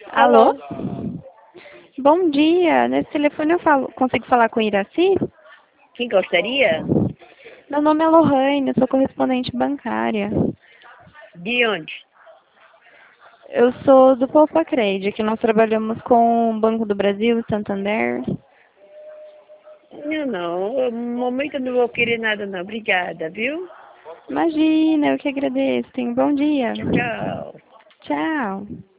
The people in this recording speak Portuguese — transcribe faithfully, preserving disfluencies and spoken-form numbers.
Alô? Alô? Bom dia. Nesse telefone eu falo, consigo falar com Iraci? Quem gostaria? Meu nome é Lohane, eu sou correspondente bancária. De onde? Eu sou do Poupa-Crede, que nós trabalhamos com o Banco do Brasil, Santander. Não, não. No momento eu não vou querer nada, não. Obrigada, viu? Imagina, eu que agradeço. Tenha um bom dia. Tchau. Tchau.